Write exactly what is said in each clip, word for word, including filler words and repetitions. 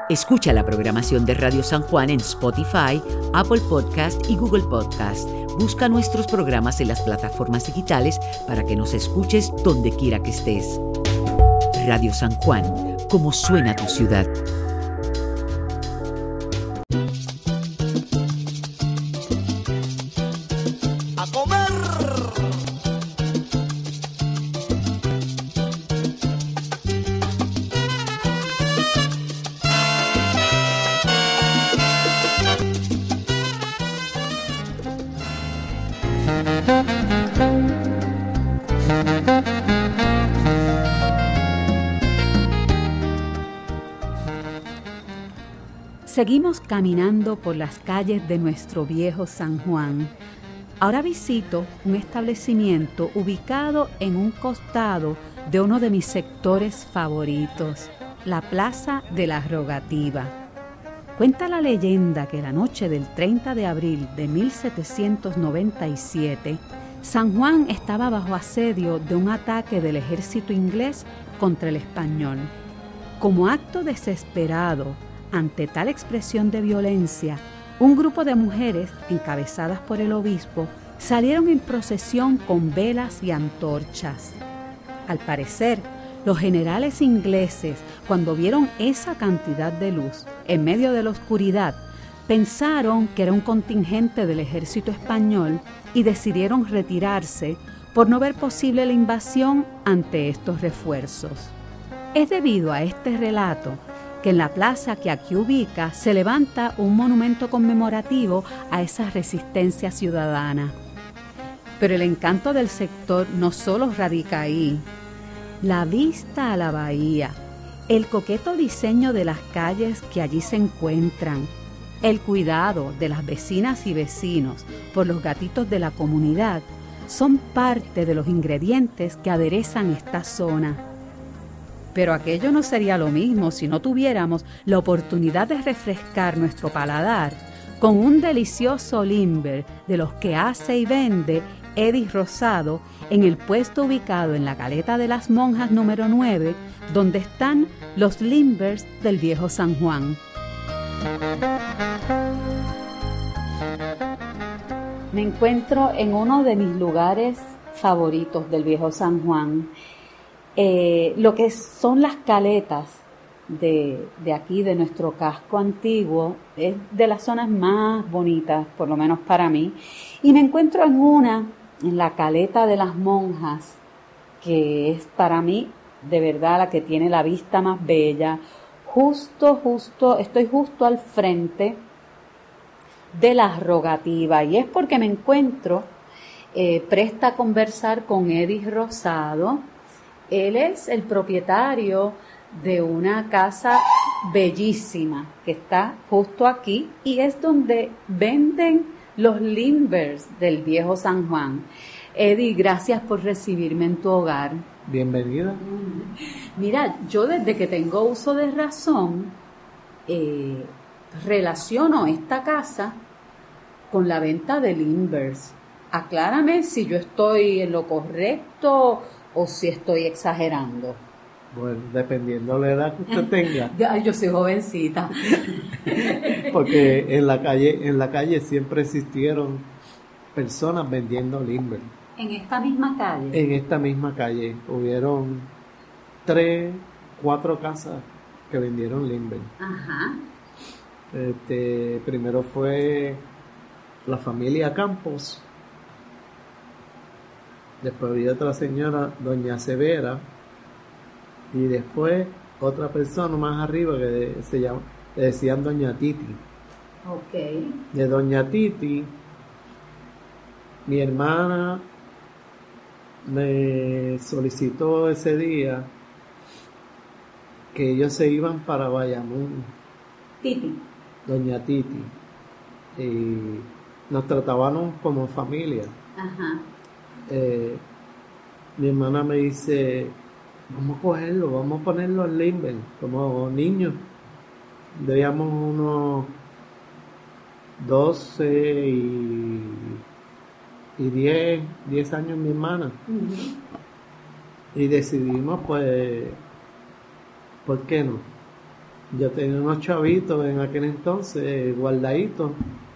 Escucha la programación de Radio San Juan en Spotify, Apple Podcast y Google Podcast. Busca nuestros programas en las plataformas digitales para que nos escuches donde quiera que estés. Radio San Juan, como suena tu ciudad. ¡A comer! Seguimos caminando por las calles de nuestro viejo San Juan. Ahora visito un establecimiento ubicado en un costado de uno de mis sectores favoritos, la Plaza de la Rogativa. Cuenta la leyenda que la noche del treinta de abril de mil setecientos noventa y siete, San Juan estaba bajo asedio de un ataque del ejército inglés contra el español. Como acto desesperado ante tal expresión de violencia, un grupo de mujeres, encabezadas por el obispo, salieron en procesión con velas y antorchas. Al parecer, los generales ingleses, cuando vieron esa cantidad de luz en medio de la oscuridad, pensaron que era un contingente del ejército español y decidieron retirarse por no ver posible la invasión ante estos refuerzos. Es debido a este relato que en la plaza que aquí ubica se levanta un monumento conmemorativo a esa resistencia ciudadana. Pero el encanto del sector no solo radica ahí. La vista a la bahía, el coqueto diseño de las calles que allí se encuentran, el cuidado de las vecinas y vecinos por los gatitos de la comunidad son parte de los ingredientes que aderezan esta zona. Pero aquello no sería lo mismo si no tuviéramos la oportunidad de refrescar nuestro paladar con un delicioso limber de los que hace y vende Eddie Rosado en el puesto ubicado en la Caleta de las Monjas número nueve, donde están los limbers del viejo San Juan. Me encuentro en uno de mis lugares favoritos del viejo San Juan. Eh, lo que son las caletas de, de aquí, de nuestro casco antiguo, es de las zonas más bonitas, por lo menos para mí. Y me encuentro en una, en la Caleta de las Monjas, que es para mí, de verdad, la que tiene la vista más bella. Justo, justo, estoy justo al frente de la Rogativa. Y es porque me encuentro eh, presta a conversar con Eddie Rosado. Él es el propietario de una casa bellísima que está justo aquí y es donde venden los limbers del viejo San Juan. Eddie, gracias por recibirme en tu hogar. Bienvenida. Mira, yo desde que tengo uso de razón eh, relaciono esta casa con la venta de limbers. Aclárame si yo estoy en lo correcto o si estoy exagerando. Bueno, dependiendo de la edad que usted tenga. Ya, yo soy jovencita. Porque en la calle, en la calle siempre existieron personas vendiendo limber. En esta misma calle. En esta misma calle hubieron tres, cuatro casas que vendieron limber. Ajá. Este, primero fue la familia Campos. Después había otra señora, doña Severa, y después otra persona más arriba que se llama, le decían doña Titi. Okay. De doña Titi, mi hermana me solicitó ese día que ellos se iban para Bayamón. Titi. Doña Titi. Y nos trataban como familia. Ajá. Eh, mi hermana me dice, vamos a cogerlo, vamos a ponerlo al limber, como niños. Debíamos unos doce y, y diez, diez años mi hermana. Uh-huh. Y decidimos, pues, ¿por qué no? yo tenía unos chavitos en aquel entonces guardaditos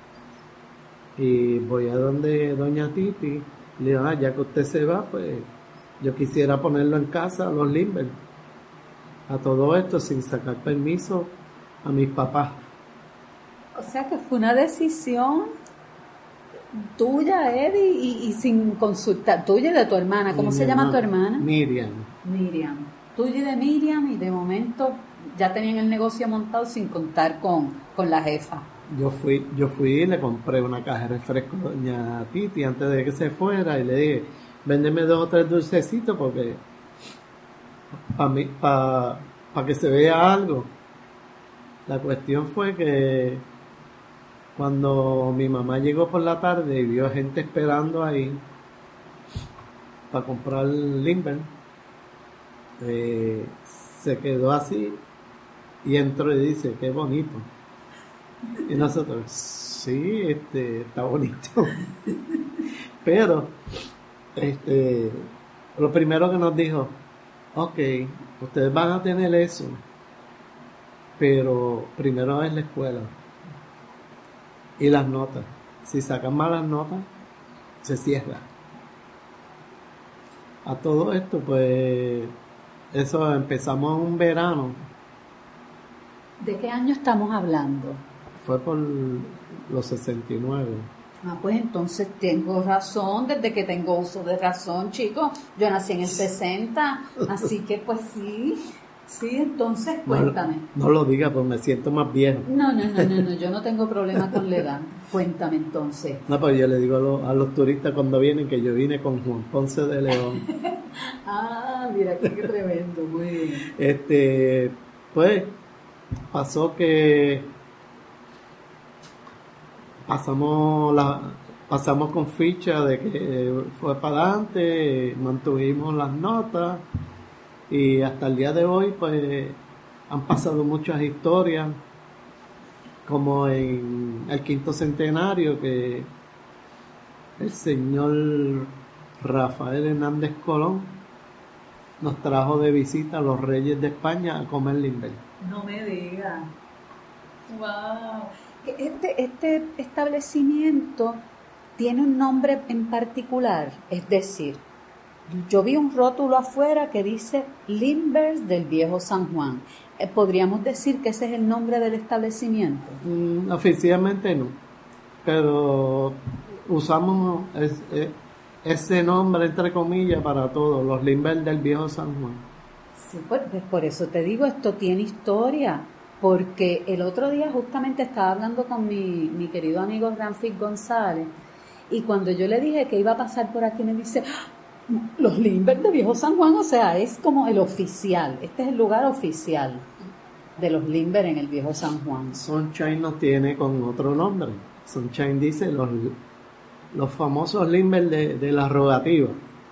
y voy a donde doña Titi, le digo, ah, ya que usted se va, pues yo quisiera ponerlo en casa, los Limber. A todo esto sin sacar permiso a mis papás. O sea que fue una decisión tuya, Eddie, y, y sin consultar, tuya y de tu hermana. ¿Cómo Y se mi llama hermana, tu hermana? Miriam. Miriam. Tuya y de Miriam, y de momento ya tenían el negocio montado sin contar con, con la jefa. Yo fui, yo fui y le compré una caja de refresco a doña Titi antes de que se fuera y le dije, véndeme dos o tres dulcecitos porque para mí, para pa que se vea algo. La cuestión fue que cuando mi mamá llegó por la tarde y vio gente esperando ahí para comprar Limber, eh, se quedó así y entró y dice, qué bonito. Y nosotros, sí, este, está bonito. Pero, este, lo primero que nos dijo, ok, ustedes van a tener eso, pero primero es la escuela y las notas. Si sacan malas notas, se cierra. A todo esto, pues, eso empezamos un verano. ¿De qué año estamos hablando? Fue por los sesenta y nueve. Ah, pues entonces tengo razón, desde que tengo uso de razón, chicos. Yo nací en el sesenta, así que pues sí, sí, entonces cuéntame. No, no lo diga, pues me siento más viejo. No, no, no, no, no, yo no tengo problema con la edad. Cuéntame entonces. No, pues yo le digo a los, a los turistas cuando vienen que yo vine con Juan Ponce de León. Ah, mira, qué tremendo, muy bien. Este, pues, pasó que pasamos la pasamos con ficha de que fue para adelante, mantuvimos las notas y hasta el día de hoy pues han pasado muchas historias, como en el quinto centenario que el señor Rafael Hernández Colón nos trajo de visita a los reyes de España a comer Limber. No me digas. Wow. Este, este establecimiento tiene un nombre en particular, es decir, yo vi un rótulo afuera que dice Limbers del Viejo San Juan. ¿Podríamos decir que ese es el nombre del establecimiento? Mm, oficialmente no, pero usamos es, es, ese nombre entre comillas para todos, los Limbers del Viejo San Juan. Sí, pues, pues por eso te digo, esto tiene historia. Porque el otro día justamente estaba hablando con mi, mi querido amigo Ramfis González y cuando yo le dije que iba a pasar por aquí me dice, ¡ah! Los Limber de Viejo San Juan, o sea, es como el oficial, este es el lugar oficial de los Limber en el Viejo San Juan. Sunshine nos tiene con otro nombre. Sunshine dice los, los famosos Limber de, de la rogativa.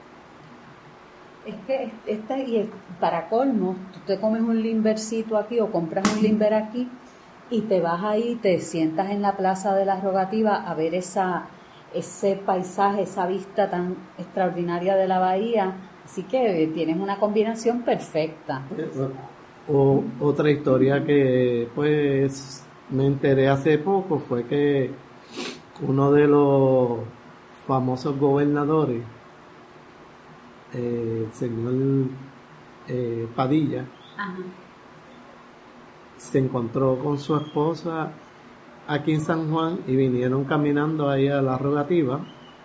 Es que esta, y para colmo, tú te comes un limbercito aquí o compras un limber aquí y te vas ahí, te sientas en la Plaza de la Rogativa a ver esa, ese paisaje, esa vista tan extraordinaria de la bahía. Así que tienes una combinación perfecta. O, otra historia que pues me enteré hace poco fue que uno de los famosos gobernadores, Eh, el señor eh, Padilla, Ajá. se encontró con su esposa aquí en San Juan y vinieron caminando ahí a la rogativa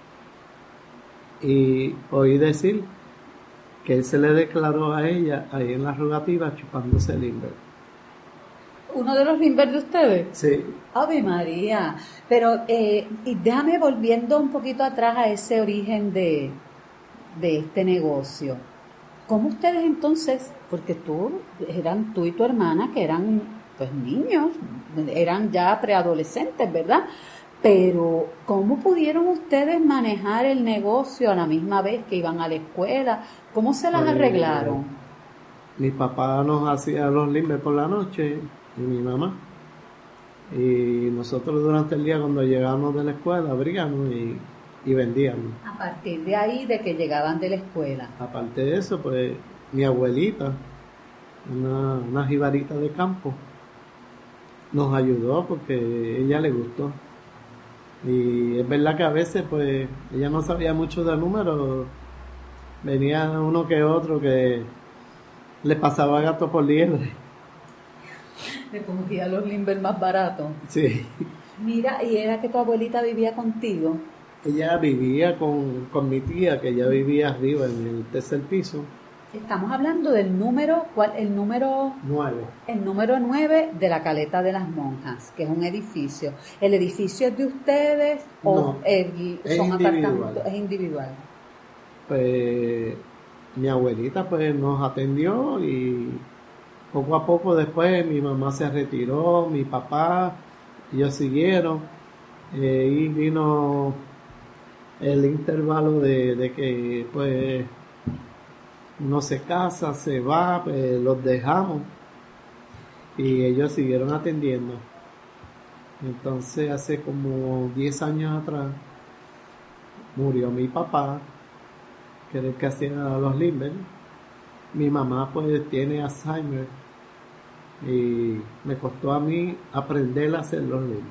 y oí decir que él se le declaró a ella ahí en la rogativa chupándose el Limber. ¿Uno de los Limber de ustedes? Sí. Ave María. Pero eh, y déjame volviendo un poquito atrás a ese origen de de este negocio. ¿Cómo ustedes entonces, porque tú, eran tú y tu hermana que eran pues niños, eran ya preadolescentes, ¿verdad? Pero ¿cómo pudieron ustedes manejar el negocio a la misma vez que iban a la escuela? ¿Cómo se las Pues, arreglaron? Mi papá nos hacía los Limber por la noche y mi mamá. Y nosotros durante el día cuando llegábamos de la escuela abríamos y y vendíamos. A partir de ahí, de que llegaban de la escuela. Aparte de eso, pues mi abuelita, una, una jibarita de campo, nos ayudó porque a ella le gustó. Y es verdad que a veces pues ella no sabía mucho de números, venía uno que otro que le pasaba gato por liebre. Le cogía los limber más baratos. Sí. Mira, ¿y era que tu abuelita vivía contigo? Ella vivía con, con mi tía, que ella vivía arriba en el tercer piso. Estamos hablando del número, ¿cuál? El número Nueve. El número nueve de la Caleta de las Monjas, que es un edificio. ¿El edificio es de ustedes o No, el, es son individual. apartamentos? Es individual. Pues mi abuelita pues nos atendió y poco a poco después mi mamá se retiró, mi papá, ellos siguieron, eh, y vino el intervalo de, de que pues uno se casa, se va, pues los dejamos y ellos siguieron atendiendo. Entonces hace como diez años atrás murió mi papá, que era el que hacía los limber. Mi mamá pues tiene Alzheimer y me costó a mí aprender a hacer los limber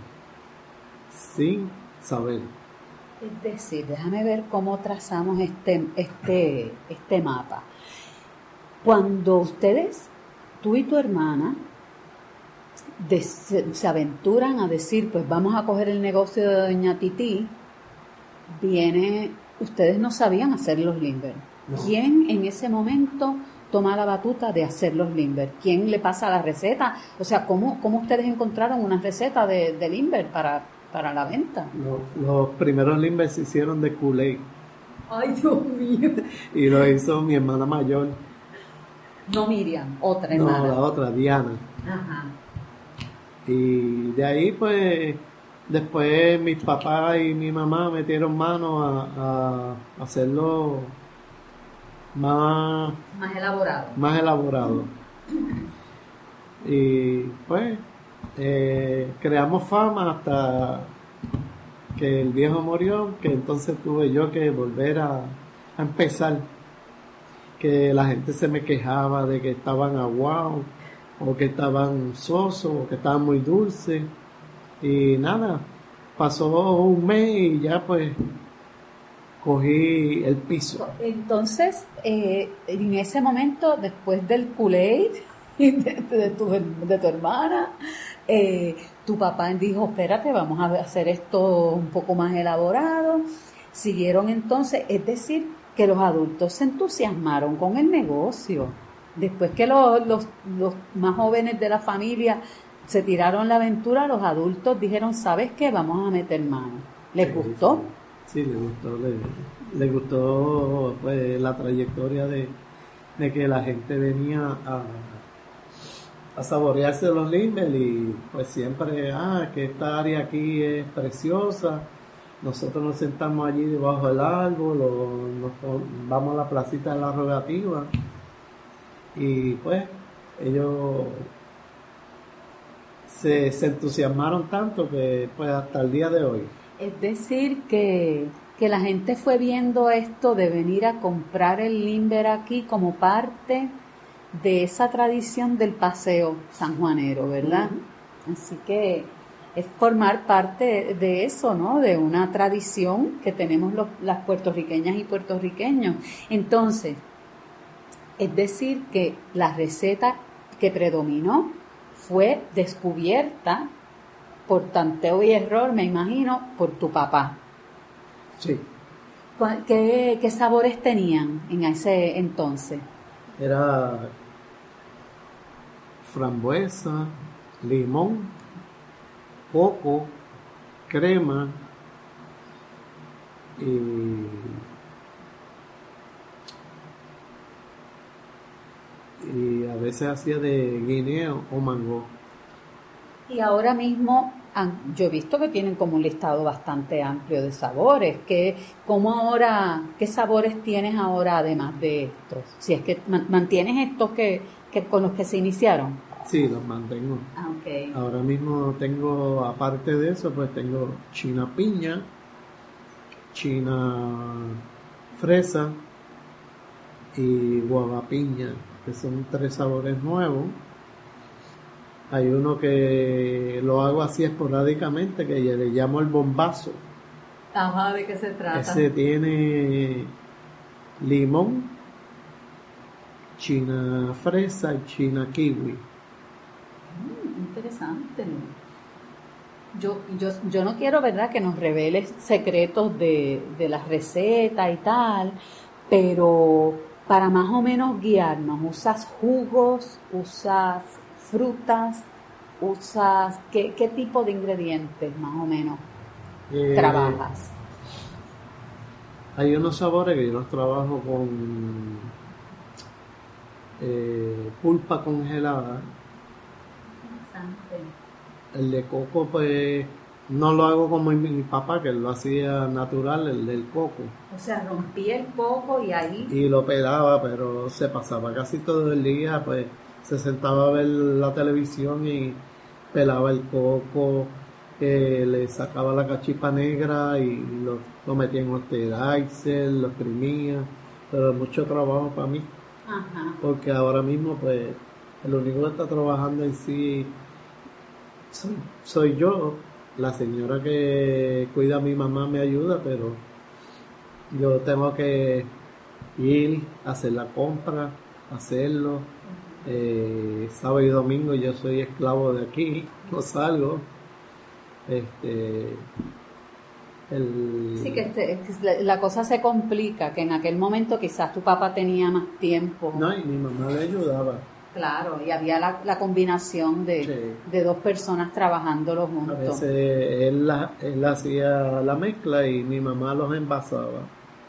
sin saber. Es decir, déjame ver cómo trazamos este, este, este mapa. Cuando ustedes, tú y tu hermana, de, se, se aventuran a decir, pues vamos a coger el negocio de Doña Tití, viene, ustedes no sabían hacer los limber. No. ¿Quién en ese momento toma la batuta de hacer los limber? ¿Quién le pasa la receta? O sea, ¿cómo, cómo ustedes encontraron una receta de, de limber para, para la venta? Los, los primeros limber se hicieron de Kool-Aid. Ay, Dios mío. Y lo hizo mi hermana mayor. No Miriam, otra hermana. No, la otra, Diana. Ajá. Y de ahí pues después mis papás y mi mamá metieron mano a, a hacerlo más, Más elaborado. más elaborado. Y pues eh, creamos fama hasta que el viejo murió, que entonces tuve yo que volver a, a empezar. Que la gente se me quejaba de que estaban aguados, o que estaban sosos, o que estaban muy dulces. Y nada, pasó un mes y ya pues cogí el piso. Entonces, eh, en ese momento, después del Kool-Aid de, de, tu, de tu hermana, eh, tu papá dijo, espérate, vamos a hacer esto un poco más elaborado. Siguieron entonces, es decir, que los adultos se entusiasmaron con el negocio. Después que los, los, los más jóvenes de la familia se tiraron la aventura, los adultos dijeron, ¿sabes qué? Vamos a meter mano. ¿Les Sí, gustó? Sí, le gustó, le, le gustó pues la trayectoria de, de que la gente venía a, a saborearse los limber y pues siempre, ah, que esta área aquí es preciosa. Nosotros nos sentamos allí debajo del árbol o nos, vamos a la placita de la rogativa y pues ellos se, se entusiasmaron tanto que pues hasta el día de hoy. Es decir, que, que la gente fue viendo esto de venir a comprar el limber aquí como parte de esa tradición del paseo sanjuanero, ¿verdad? Uh-huh. Así que es formar parte de eso, ¿no? De una tradición que tenemos los, las puertorriqueñas y puertorriqueños. Entonces, es decir que la receta que predominó fue descubierta por tanteo y error, me imagino, por tu papá. Sí. ¿Qué, qué sabores tenían en ese entonces? Era frambuesa, limón, coco, crema y, y a veces hacía de guineo o mango. Y ahora mismo, yo he visto que tienen como un listado bastante amplio de sabores. ¿Qué, cómo ahora, qué sabores tienes ahora además de estos? Si es que mantienes estos que, que con los que se iniciaron. Sí, los mantengo. Ah, okay. Ahora mismo tengo, aparte de eso, pues tengo china piña, china fresa y guava piña, que son tres sabores nuevos. Hay uno que lo hago así esporádicamente, que le llamo el bombazo. Ajá, ¿de qué se trata? Ese tiene limón, china fresa y china kiwi. Mm, interesante. Yo, yo, yo no quiero, ¿verdad?, que nos reveles secretos de, de las recetas y tal, pero para más o menos guiarnos, ¿usas jugos, usas frutas, usas qué, qué tipo de ingredientes más o menos Eh, trabajas? Hay unos sabores que yo los trabajo con eh, pulpa congelada. Interesante. El de coco, pues, no lo hago como mi, mi papá, que lo hacía natural, el del coco. O sea, rompí el coco y ahí... Y lo pelaba, pero se pasaba casi todo el día, pues, se sentaba a ver la televisión y pelaba el coco, eh, le sacaba la cachipa negra y lo, lo metía en osterizer, lo exprimía, pero mucho trabajo para mí, Ajá. porque ahora mismo, pues, el único que está trabajando en sí soy, soy yo. La señora que cuida a mi mamá me ayuda, pero yo tengo que ir a hacer la compra, hacerlo. Eh, sábado y domingo yo soy esclavo de aquí, no salgo. Este, el, Sí, que este, la, la cosa se complica, que en aquel momento quizás tu papá tenía más tiempo. No, y mi mamá le ayudaba. Claro, y había la, la combinación de, Sí. de dos personas trabajándolo A juntos. veces él, la, él hacía la mezcla y mi mamá los envasaba.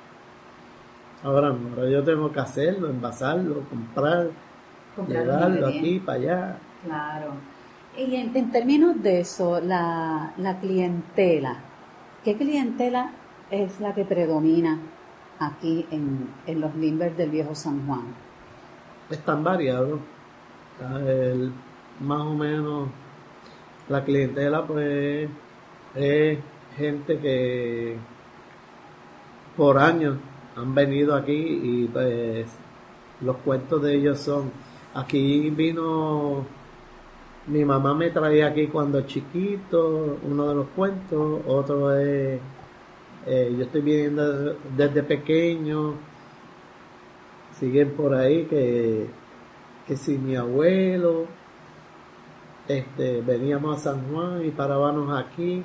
Ahora no, ahora yo tengo que hacerlo, envasarlo, comprar, Comprar los llevarlo ingredientes. aquí para allá. Claro. Y en, en términos de eso, la, la clientela, ¿qué clientela es la que predomina aquí en, en los Limber del Viejo San Juan? Están variados. El, más o menos la clientela, pues, es gente que por años han venido aquí y pues los cuentos de ellos son: aquí vino, mi mamá me traía aquí cuando chiquito, uno de los cuentos. Otro es, eh, yo estoy viviendo desde pequeño. Siguen por ahí que, que si mi abuelo, este, veníamos a San Juan y parábamos aquí.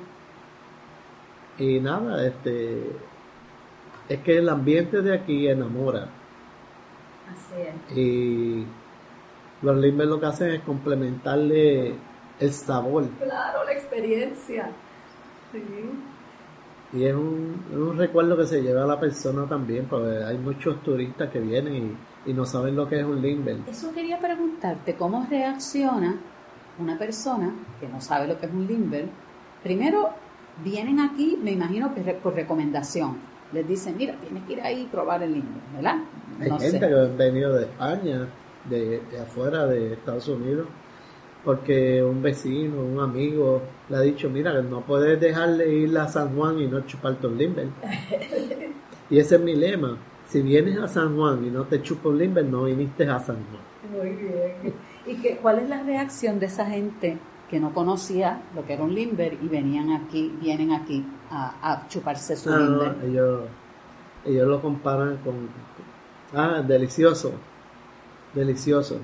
Y nada, este, es que el ambiente de aquí enamora. Así es. Y los Limber lo que hacen es complementarle el sabor. Claro, la experiencia. Sí. Y es un, es un recuerdo que se lleva a la persona también, porque hay muchos turistas que vienen y, y no saben lo que es un Limber. Eso quería preguntarte, ¿cómo reacciona una persona que no sabe lo que es un Limber? Primero, vienen aquí, me imagino que re- por recomendación. Les dicen, mira, tienes que ir ahí y probar el Limber, ¿verdad? Hay No gente sé. que han venido de España, de, de afuera, de Estados Unidos, porque un vecino, un amigo le ha dicho: mira, no puedes dejarle ir a San Juan y no chuparte un Limber. Y ese es mi lema: si vienes a San Juan y no te chupas un Limber, no viniste a San Juan. Muy bien. ¿Y qué, cuál es la reacción de esa gente que no conocía lo que era un Limber y venían aquí, vienen aquí a, a chuparse su Ah, no, Limber? ellos, ellos lo comparan con, ah, delicioso, delicioso.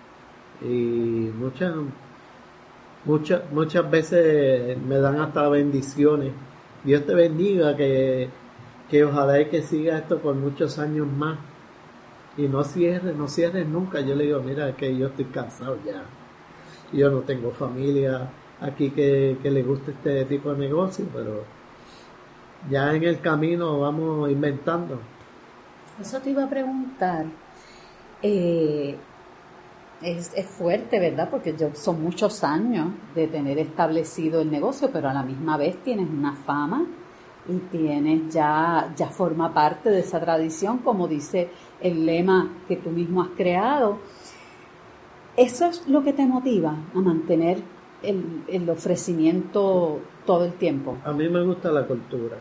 Y muchas, muchas, muchas veces me dan hasta bendiciones. Dios te bendiga, que, que ojalá y que siga esto por muchos años más. Y no cierres, no cierres nunca. Yo le digo: mira, es que yo estoy cansado ya. Yo no tengo familia aquí que, que le guste este tipo de negocio, pero ya en el camino vamos inventando. Eso te iba a preguntar. Eh, es, es fuerte, ¿verdad? Porque yo, son muchos años de tener establecido el negocio, pero a la misma vez tienes una fama y tienes ya, ya forma parte de esa tradición, como dice el lema que tú mismo has creado. ¿Eso es lo que te motiva a mantener el, el ofrecimiento todo el tiempo? A mí me gusta la cultura.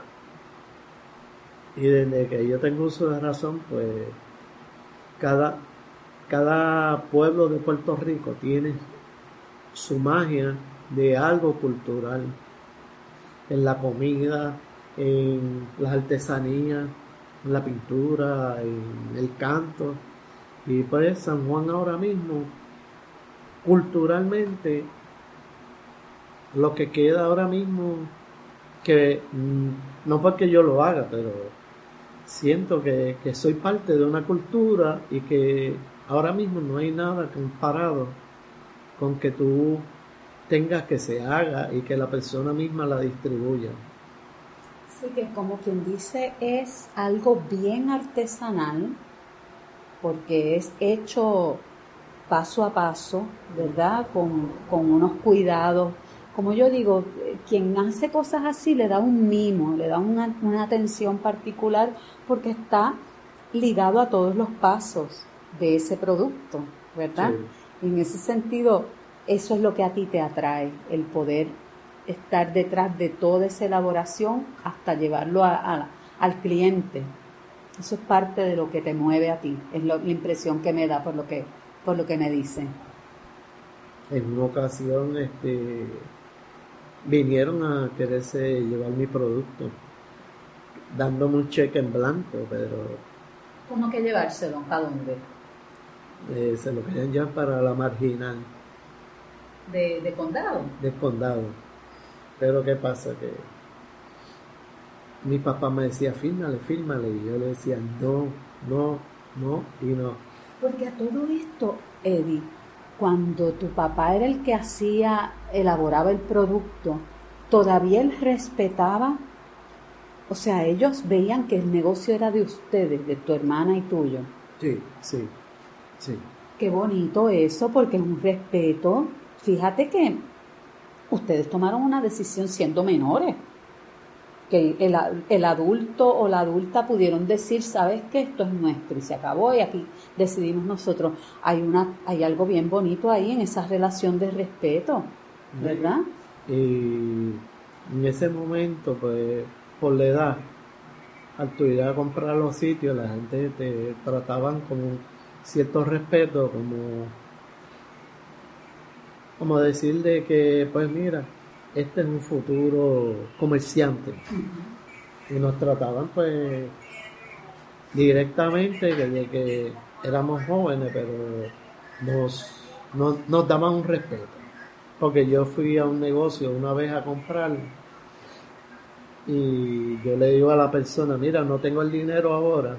Y desde que yo tengo uso de razón, pues cada, cada pueblo de Puerto Rico tiene su magia de algo cultural, en la comida, en las artesanías, en la pintura, en el canto. Y pues San Juan ahora mismo, culturalmente, lo que queda ahora mismo, que no porque yo lo haga, pero siento que, que soy parte de una cultura y que ahora mismo no hay nada comparado con que tú tengas que se haga y que la persona misma la distribuya. Sí, que como quien dice es algo bien artesanal, porque es hecho paso a paso, ¿verdad? Con, con unos cuidados. Como yo digo, quien hace cosas así le da un mimo, le da una, una atención particular porque está ligado a todos los pasos de ese producto, ¿verdad? Sí. Y en ese sentido, eso es lo que a ti te atrae, el poder estar detrás de toda esa elaboración hasta llevarlo a, a, al cliente. Eso es parte de lo que te mueve a ti, es lo, la impresión que me da por lo que, por lo que me dicen. En una ocasión, este... vinieron a quererse llevar mi producto, dándome un cheque en blanco, pero... ¿Cómo que llevárselo? ¿A dónde? Eh, se lo querían llevar para la Marginal. ¿De, de condado? De condado. Pero ¿qué pasa? Que mi papá me decía, fírmale, fírmale, y yo le decía, no, no, no y no. Porque a todo esto, Eddie, cuando tu papá era el que hacía, elaboraba el producto, todavía él respetaba, o sea, ellos veían que el negocio era de ustedes, de tu hermana y tuyo. Sí, sí, sí. Qué bonito eso, porque es un respeto. Fíjate que ustedes tomaron una decisión siendo menores, que el, el adulto o la adulta pudieron decir, sabes que esto es nuestro y se acabó y aquí decidimos nosotros. Hay una, hay algo bien bonito ahí en esa relación de respeto, ¿verdad? Y en ese momento, pues, por la edad, al tu ir a comprar los sitios, la gente te trataban con cierto respeto, como, como decir de que, pues mira, este es un futuro comerciante. Uh-huh. Y nos trataban pues directamente desde que éramos jóvenes, pero nos, nos, nos daban un respeto. Porque yo fui a un negocio una vez a comprar y yo le digo a la persona, mira, no tengo el dinero ahora,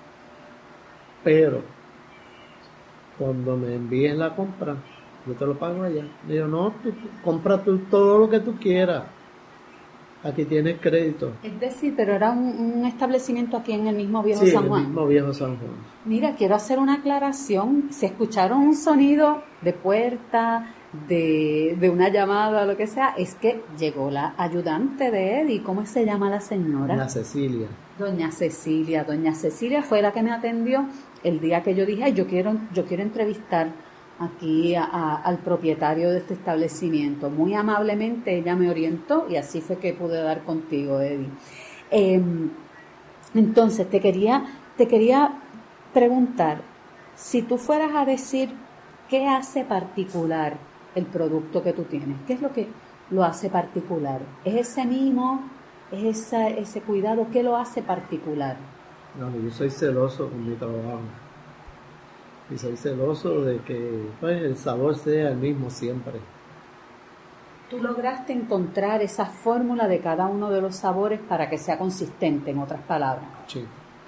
pero cuando me envíes la compra, yo te lo pago allá. Le digo, no, tú, tú compra tú todo lo que tú quieras. Aquí tienes crédito. Es decir, pero era un, un establecimiento aquí en el mismo Viejo sí, San Juan. Sí, el mismo Viejo San Juan. Mira, quiero hacer una aclaración. Se escucharon un sonido de puerta, de, de una llamada o lo que sea. Es que llegó la ayudante de Eddie. ¿Cómo se llama la señora? Doña Cecilia. Doña Cecilia. Doña Cecilia fue la que me atendió el día que yo dije, ay, yo quiero, yo quiero entrevistar aquí a, a, al propietario de este establecimiento. Muy amablemente ella me orientó y así fue que pude dar contigo, Eddie. Eh, entonces te quería, te quería preguntar, si tú fueras a decir qué hace particular el producto que tú tienes, ¿qué es lo que lo hace particular? ¿Es ese mimo? ¿Es esa, ese cuidado? ¿Qué lo hace particular? No, yo soy celoso con mi trabajo. Y soy celoso de que pues, el sabor sea el mismo siempre. ¿Tú lograste encontrar esa fórmula de cada uno de los sabores para que sea consistente, en otras palabras? Sí.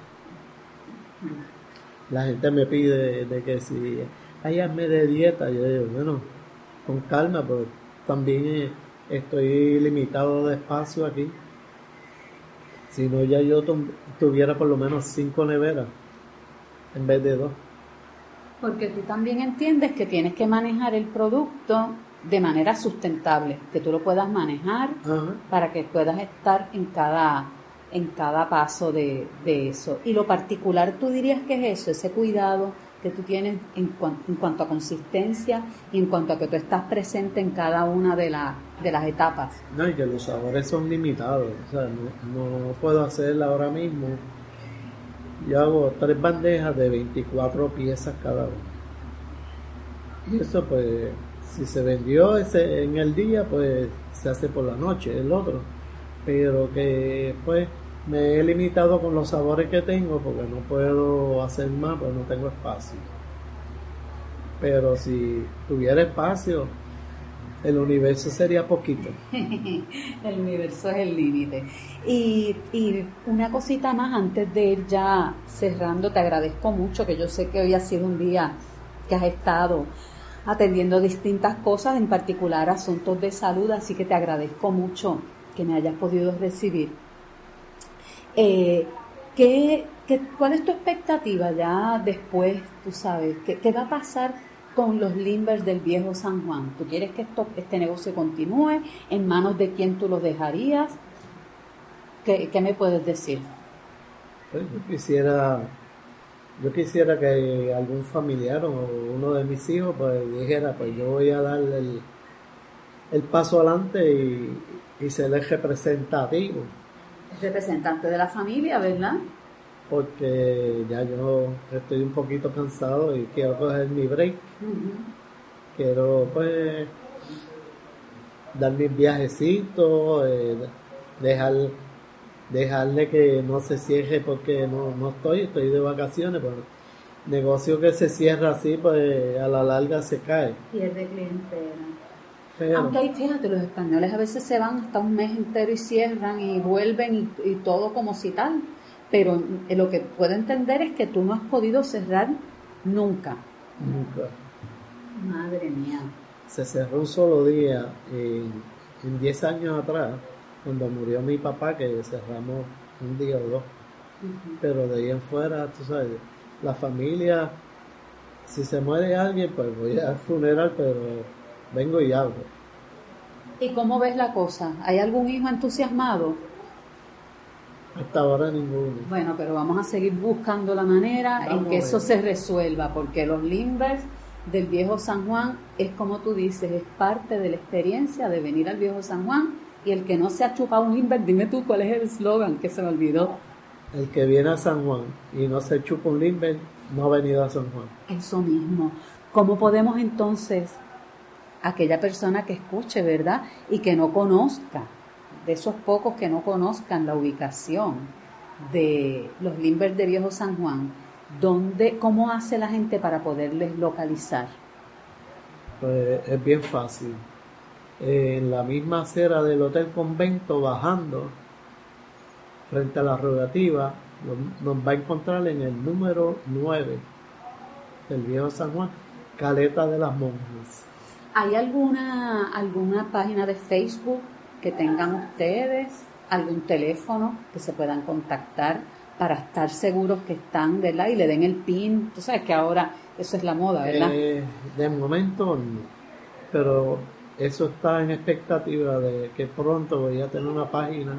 La gente me pide de que si ay, hazme de dieta, yo digo, bueno, con calma, pues también estoy limitado de espacio aquí. Si no, ya yo tuviera por lo menos cinco neveras en vez de dos. Porque tú también entiendes que tienes que manejar el producto de manera sustentable, que tú lo puedas manejar. Ajá. Para que puedas estar en cada, en cada paso de, de eso. Y lo particular, tú dirías que es eso, ese cuidado que tú tienes en, cuan, en cuanto a consistencia y en cuanto a que tú estás presente en cada una de, la, de las etapas. No, y que los sabores son limitados, o sea, no, no puedo hacerla ahora mismo. Yo hago tres bandejas de veinticuatro piezas cada una. Y eso pues si se vendió ese en el día, pues se hace por la noche el otro, pero que pues me he limitado con los sabores que tengo porque no puedo hacer más, porque no tengo espacio. Pero si tuviera espacio, el universo sería poquito. El universo es el límite. Y, y una cosita más antes de ir ya cerrando, te agradezco mucho, que yo sé que hoy ha sido un día que has estado atendiendo distintas cosas, en particular asuntos de salud, así que te agradezco mucho que me hayas podido recibir. Eh, ¿qué, qué, ¿Cuál es tu expectativa ya después, tú sabes, qué, qué va a pasar con los Limbers del viejo San Juan? ¿Tú quieres que esto, este negocio continúe? ¿En manos de quién tú los dejarías? ¿Qué, qué me puedes decir? Pues yo quisiera, yo quisiera que algún familiar o uno de mis hijos pues dijera, pues yo voy a dar el, el paso adelante y, y ser el representativo. Representante de la familia, ¿verdad? Porque ya yo estoy un poquito cansado y quiero coger mi break. Uh-huh. Quiero pues dar mis viajecitos, eh, dejar dejarle que no se cierre porque no, no estoy, estoy de vacaciones, pero negocio que se cierra así pues a la larga se cae. Pierde clientela. Pero, aunque ahí, fíjate, los españoles a veces se van hasta un mes entero y cierran y vuelven y, y todo como si tal. Pero lo que puedo entender es que tú no has podido cerrar nunca. Nunca. Madre mía. Se cerró un solo día en, en diez años atrás, cuando murió mi papá, que cerramos un día o dos. Uh-huh. Pero de ahí en fuera, tú sabes, la familia, si se muere alguien, pues voy al funeral, pero vengo y hablo. ¿Y cómo ves la cosa? ¿Hay algún hijo entusiasmado? Hasta ahora ninguno. Bueno, pero vamos a seguir buscando la manera vamos en que eso se resuelva, porque los Limbers del viejo San Juan es como tú dices, es parte de la experiencia de venir al viejo San Juan, y el que no se ha chupado un Limber, dime tú cuál es el eslogan que se me olvidó. El que viene a San Juan y no se chupa un Limber, no ha venido a San Juan. Eso mismo. ¿Cómo podemos entonces, aquella persona que escuche, verdad, y que no conozca, de esos pocos que no conozcan la ubicación de los Limbers de viejo San Juan, ¿dónde, cómo hace la gente para poderles localizar? Pues es bien fácil. En la misma acera del Hotel Convento, bajando frente a la rogativa, nos va a encontrar en el número nueve del viejo San Juan, Caleta de las Monjas. ¿Hay alguna alguna página de Facebook que tengan ustedes? ¿Algún teléfono que se puedan contactar para estar seguros que están, ¿verdad? Y le den el pin. Tú sabes que ahora eso es la moda, ¿verdad? Eh, de momento no, pero eso está en expectativa de que pronto voy a tener una página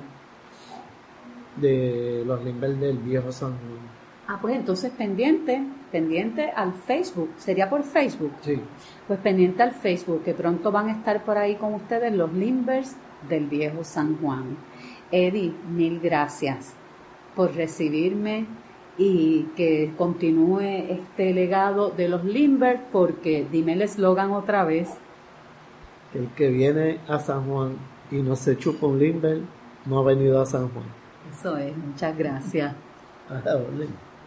de los Limbers del viejo San Juan. Ah, pues entonces pendiente, pendiente al Facebook. ¿Sería por Facebook? Sí. Pues pendiente al Facebook, que pronto van a estar por ahí con ustedes los Limbers del viejo San Juan. Eddie, mil gracias por recibirme y que continúe este legado de los Limbers, porque dime el eslogan otra vez. El que viene a San Juan y no se chupa un Limber, no ha venido a San Juan. Eso es, muchas gracias. A la orden.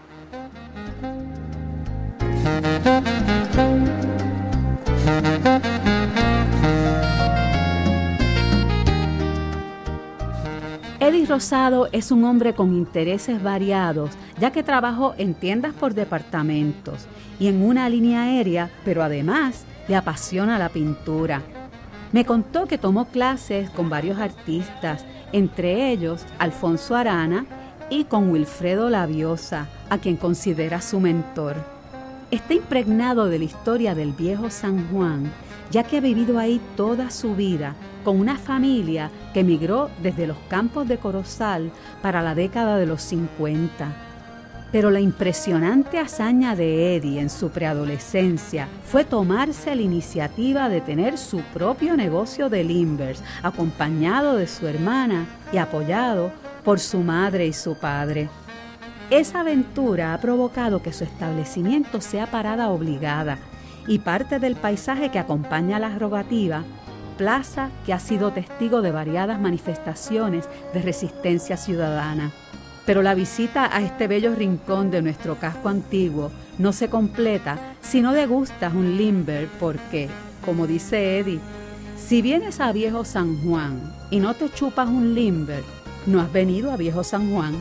Eddie Rosado es un hombre con intereses variados, ya que trabajó en tiendas por departamentos y en una línea aérea, pero además le apasiona la pintura. Me contó que tomó clases con varios artistas, entre ellos Alfonso Arana y con Wilfredo Laviosa, a quien considera su mentor. Está impregnado de la historia del viejo San Juan, ya que ha vivido ahí toda su vida con una familia que emigró desde los campos de Corozal para la década de los cincuenta. Pero la impresionante hazaña de Eddie en su preadolescencia fue tomarse la iniciativa de tener su propio negocio de Limbers, acompañado de su hermana y apoyado por su madre y su padre. Esa aventura ha provocado que su establecimiento sea parada obligada y parte del paisaje que acompaña la rogativa, plaza que ha sido testigo de variadas manifestaciones de resistencia ciudadana. Pero la visita a este bello rincón de nuestro casco antiguo no se completa si no degustas un limber porque, como dice Eddie, si vienes a Viejo San Juan y no te chupas un limber, no has venido a Viejo San Juan.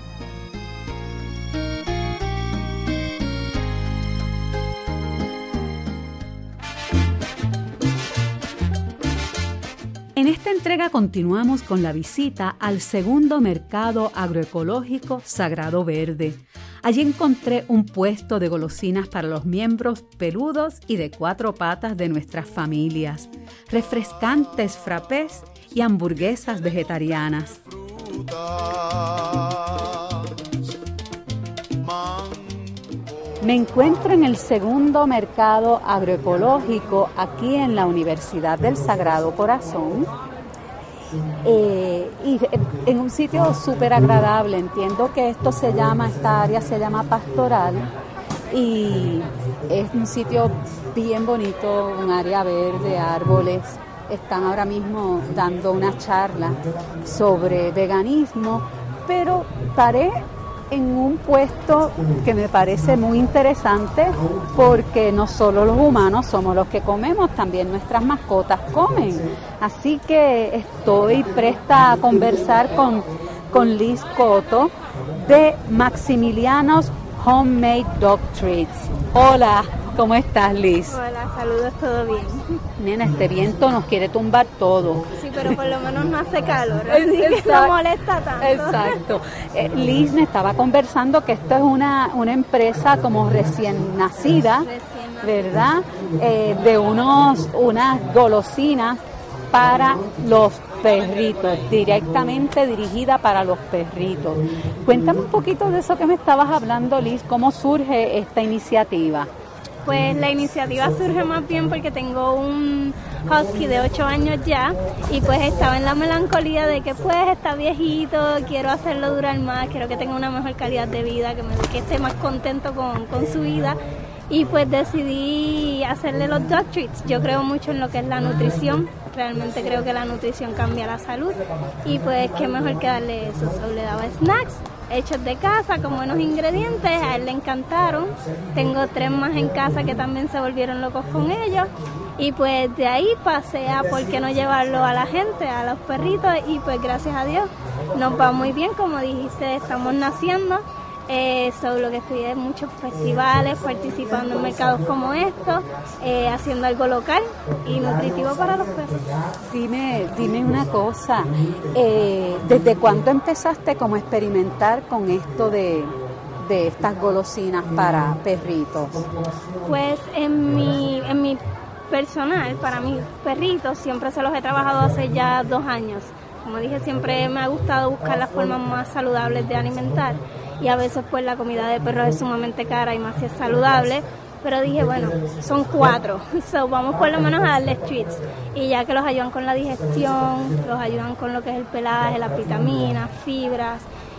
En esta entrega continuamos con la visita al segundo mercado agroecológico Sagrado Verde. Allí encontré un puesto de golosinas para los miembros peludos y de cuatro patas de nuestras familias, refrescantes frappés y hamburguesas vegetarianas. Me encuentro en el segundo mercado agroecológico aquí en la Universidad del Sagrado Corazón eh, y en un sitio súper agradable. Entiendo que esto se llama, esta área se llama Pastoral y es un sitio bien bonito, un área verde, árboles. Están ahora mismo dando una charla sobre veganismo, pero paré en un puesto que me parece muy interesante porque no solo los humanos somos los que comemos, también nuestras mascotas comen. Así que estoy presta a conversar con, con Liz Cotto de Maximiliano's Homemade Dog Treats. Hola, ¿cómo estás, Liz? Hola, saludos, ¿todo bien? Nena, este viento nos quiere tumbar todo. Sí, pero por lo menos no hace calor, así que no molesta tanto. Exacto. Eh, Liz me estaba conversando que esto es una, una empresa como recién nacida, Recién nacida. ¿verdad? Eh, de unos unas golosinas para los perritos, directamente dirigida para los perritos. Cuéntame un poquito de eso que me estabas hablando, Liz, ¿cómo surge esta iniciativa? Pues la iniciativa surge más bien porque tengo un husky de ocho años ya y pues estaba en la melancolía de que pues está viejito, quiero hacerlo durar más, quiero que tenga una mejor calidad de vida, que, me, que esté más contento con, con su vida y pues decidí hacerle los dog treats. Yo creo mucho en lo que es la nutrición, realmente creo que la nutrición cambia la salud y pues qué mejor que darle eso. So, le daba snacks hechos de casa con buenos ingredientes, a él le encantaron. Tengo tres más en casa que también se volvieron locos con ellos y pues de ahí pasé a por qué no llevarlo a la gente, a los perritos y pues gracias a Dios nos va muy bien, como dijiste, estamos naciendo. Eh, sobre lo que estoy en muchos festivales, participando en mercados como estos, eh, haciendo algo local y nutritivo para los perros. Dime, dime una cosa, eh, ¿desde cuándo empezaste como a experimentar con esto de, de estas golosinas para perritos? Pues en mi, en mi personal, para mis perritos, siempre se los he trabajado hace ya dos años. Como dije, siempre me ha gustado buscar las formas más saludables de alimentar. Y a veces pues la comida de perros es sumamente cara y más si es saludable, pero dije bueno, son cuatro, so, vamos por lo menos a darles treats y ya que los ayudan con la digestión, los ayudan con lo que es el pelaje, las vitaminas, fibras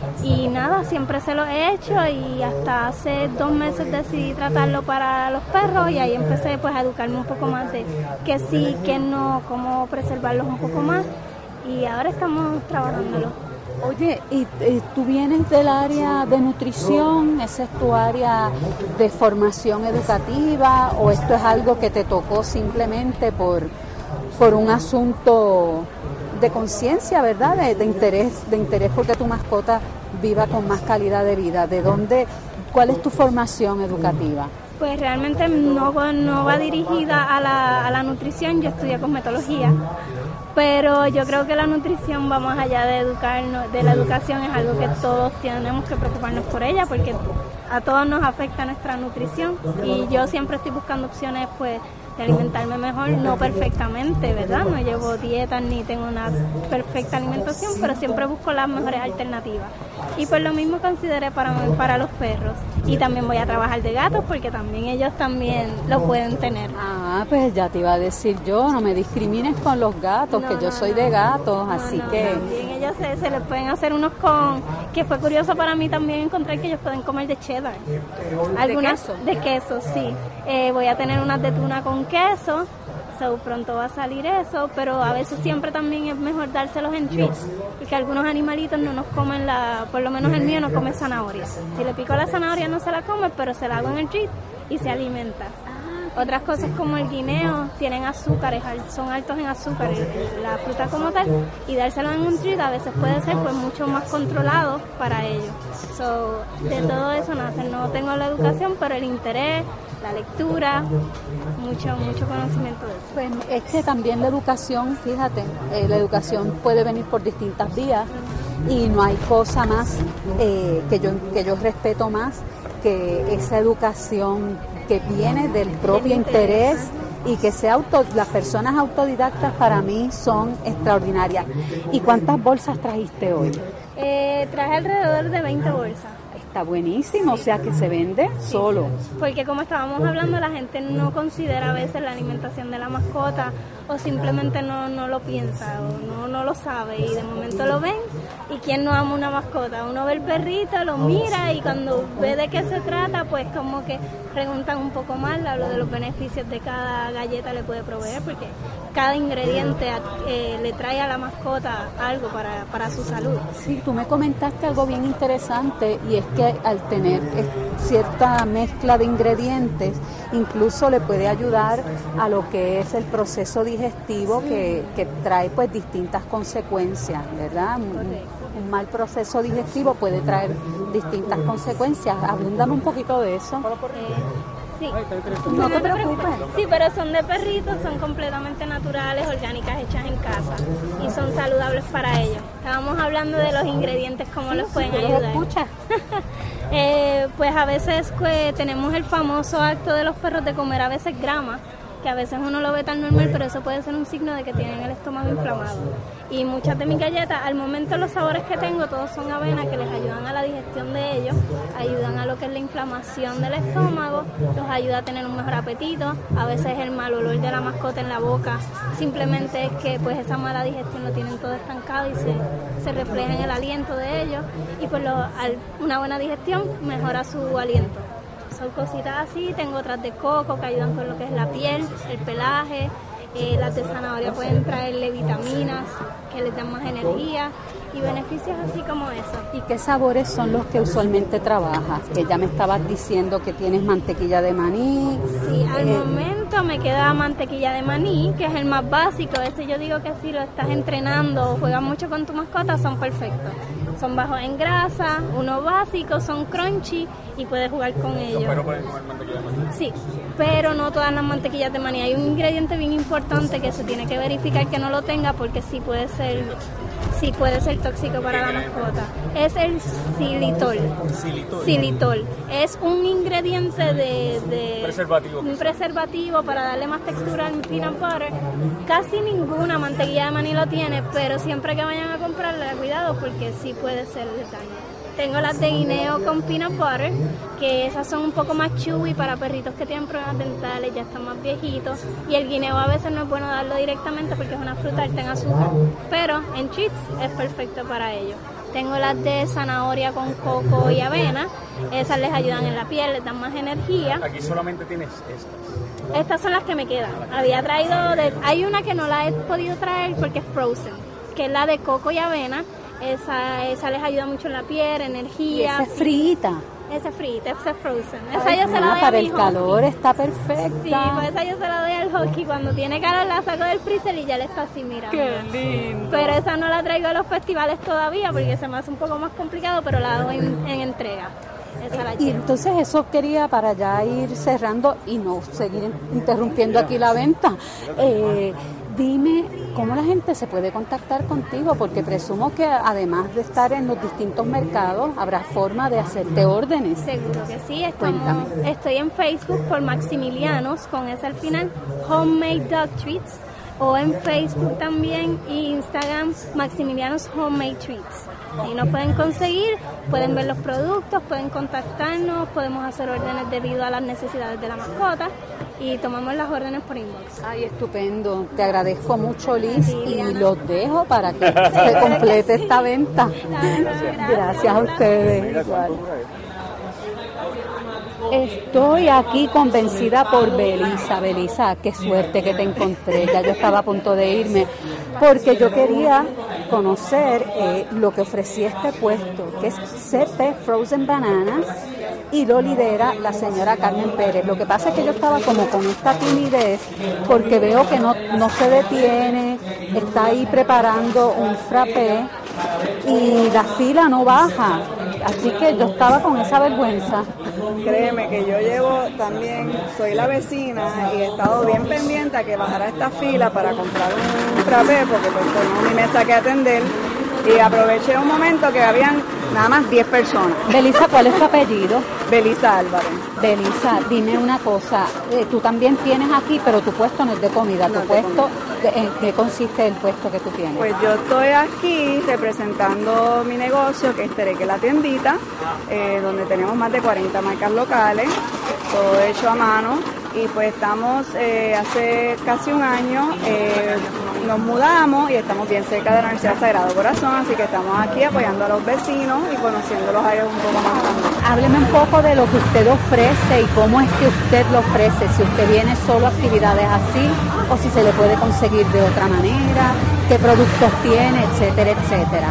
y nada, siempre se lo he hecho y hasta hace dos meses decidí tratarlo para los perros y ahí empecé pues a educarme un poco más de que sí, que no, cómo preservarlos un poco más y ahora estamos trabajándolo. Oye, ¿y, y tú vienes del área de nutrición? ¿Esa es tu área de formación educativa? ¿O esto es algo que te tocó simplemente por, por un asunto de conciencia, verdad? De, de interés, de interés porque tu mascota viva con más calidad de vida. ¿De dónde? ¿Cuál es tu formación educativa? Pues realmente no, no va dirigida a la, a la nutrición, yo estudié cosmetología. Pero yo creo que la nutrición va más allá de educarnos, de la educación, es algo que todos tenemos que preocuparnos por ella porque a todos nos afecta nuestra nutrición y yo siempre estoy buscando opciones pues de alimentarme mejor, no perfectamente, ¿verdad? No llevo dietas ni tengo una perfecta alimentación, pero siempre busco las mejores alternativas. Y por lo mismo consideré para, para los perros. Y también voy a trabajar de gatos porque también ellos también lo pueden tener. Ah, pues ya te iba a decir yo, no me discrimines con los gatos, No, que yo no, soy no. de gatos, No, así no, que... También ellos yo sé, se les pueden hacer unos con, que fue curioso para mí también encontrar que ellos pueden comer de cheddar. Algunas, ¿De queso? De queso, sí. Eh, voy a tener unas de tuna con queso, so pronto va a salir eso, pero a veces siempre también es mejor dárselos en treats, porque algunos animalitos no nos comen la, por lo menos el mío no come zanahoria. Si le pico la zanahoria no se la come, pero se la hago en el treat y se alimenta. Otras cosas como el guineo tienen azúcares, son altos en azúcar, la fruta como tal, y dárselo en un treat a veces puede ser pues mucho más controlado para ellos. So, de todo eso nace, no tengo la educación, pero el interés, la lectura, mucho mucho conocimiento de eso. Pues es que también la educación, fíjate, eh, la educación puede venir por distintas vías y no hay cosa más eh, que yo que yo respeto más que esa educación que viene del propio interés y que sea auto, las personas autodidactas para mí son extraordinarias. ¿Y cuántas bolsas trajiste hoy? Eh, traje alrededor de veinte bolsas. Está buenísimo, o sea que se vende solo. Porque como estábamos hablando, la gente no considera a veces la alimentación de la mascota o simplemente no, no lo piensa o no, no lo sabe y de momento lo ven. ¿Y quién no ama una mascota? Uno ve el perrito, lo mira y cuando ve de qué se trata, pues como que preguntan un poco más, hablo de los beneficios de cada galleta le puede proveer, porque cada ingrediente eh, le trae a la mascota algo para, para su salud. Sí, tú me comentaste algo bien interesante y es que al tener cierta mezcla de ingredientes, incluso le puede ayudar a lo que es el proceso digestivo que, que trae pues distintas consecuencias, ¿verdad? Un, un mal proceso digestivo puede traer distintas consecuencias. Abúndame un poquito de eso. Eh, sí. No te preocupes. Sí, pero son de perritos, son completamente naturales, orgánicas, hechas en casa y son saludables para ellos. Estábamos hablando de los ingredientes, cómo Sí, los pueden sí, ayudar. Escucha. eh, pues a veces pues, tenemos el famoso acto de los perros de comer a veces grama, que a veces uno lo ve tan normal, pero eso puede ser un signo de que tienen el estómago inflamado. Y muchas de mis galletas, al momento los sabores que tengo, todos son avena, que les ayudan a la digestión de ellos, ayudan a lo que es la inflamación del estómago, los ayuda a tener un mejor apetito. A veces el mal olor de la mascota en la boca simplemente es que pues esa mala digestión lo tienen todo estancado y se, se refleja en el aliento de ellos. Y pues lo, al, una buena digestión mejora su aliento. Son cositas así, tengo otras de coco que ayudan con lo que es la piel, el pelaje, eh, las de zanahoria pueden traerle vitaminas que les dan más energía y beneficios así como eso. ¿Y qué sabores son los que usualmente trabajas? Que ya me estabas diciendo que tienes mantequilla de maní. Sí, al eh, momento me queda mantequilla de maní, que es el más básico. Ese yo digo que si lo estás entrenando o juegas mucho con tu mascota, son perfectos. Son bajos en grasa, uno básico, son crunchy y puedes jugar con ellos. Pero pueden comer mantequilla de maní. Sí, pero no todas las mantequillas de maní. Hay un ingrediente bien importante que se tiene que verificar que no lo tenga porque sí puede ser, sí puede ser tóxico para la mascota. Es el xilitol. Xilitol. Xilitol. Es un ingrediente de, de Preservativo. un preservativo para darle más textura al peanut butter. Casi ninguna mantequilla de maní lo tiene, pero siempre que vayan a comprarla, cuidado porque sí puede ser de daño. Tengo las de guineo con peanut butter, que esas son un poco más chewy para perritos que tienen problemas dentales, ya están más viejitos. Y el guineo a veces no es bueno darlo directamente porque es una fruta alta en azúcar, pero en treats es perfecto para ellos. Tengo las de zanahoria con coco y avena, esas les ayudan en la piel, les dan más energía. Aquí solamente tienes estas. Estas son las que me quedan. Había traído, de, hay una que no la he podido traer porque es frozen, que es la de coco y avena. Esa, esa les ayuda mucho en la piel, energía. Y esa es frita. Esa es frita, esa es frozen. Esa Ay, yo se la no, doy para a mi el calor husky. está perfecta. Sí, pues esa yo se la doy al husky. Cuando tiene calor la saco del freezer y ya le está así mirando. Qué lindo. Pero esa no la traigo a los festivales todavía porque se me hace un poco más complicado, pero la doy en, en entrega. Esa la Y quiero. entonces eso quería para ya ir cerrando y no seguir interrumpiendo aquí la venta. Eh, dime cómo la gente se puede contactar contigo, porque presumo que además de estar en los distintos mercados, habrá forma de hacerte órdenes. Seguro que sí, estamos, Cuéntame. estoy en Facebook por Maximilianos, con ese al final, Homemade Dog Treats, o en Facebook también y Instagram, Maximilianos Homemade Treats. Ahí nos pueden conseguir, pueden ver los productos, pueden contactarnos, podemos hacer órdenes debido a las necesidades de la mascota y tomamos las órdenes por inbox. Ay, estupendo. Te agradezco mucho, Liz, y los dejo para que se complete esta venta. Gracias. Gracias a ustedes. Igual. Estoy aquí convencida por Belisa. Belisa, qué suerte que te encontré. Ya yo estaba a punto de irme porque yo quería conocer eh, lo que ofrecía este puesto, que es C P Frozen Bananas, y lo lidera la señora Carmen Pérez. Lo que pasa es que yo estaba como con esta timidez porque veo que no, no se detiene, está ahí preparando un frappé y la fila no baja, así que yo estaba con esa vergüenza. Créeme que yo llevo también, soy la vecina y he estado bien pendiente a que bajara esta fila para comprar un frappé porque pues tengo mi mesa que atender y aproveché un momento que habían nada más diez personas. Belisa, ¿cuál es tu apellido? Belisa Álvarez. Belisa, dime una cosa, eh, tú también tienes aquí, pero tu puesto no es de comida, No tu es de puesto, de- ¿en qué consiste el puesto que tú tienes? Pues yo estoy aquí representando mi negocio, que es Tereque La Tiendita, eh, donde tenemos más de cuarenta marcas locales, todo hecho a mano. Y pues estamos, eh, hace casi un año, eh, nos mudamos y estamos bien cerca de la Universidad Sagrado Corazón, así que estamos aquí apoyando a los vecinos y conociéndolos a ellos un poco más también. Hábleme un poco de lo que usted ofrece y cómo es que usted lo ofrece, si usted viene solo a actividades así o si se le puede conseguir de otra manera, qué productos tiene, etcétera, etcétera.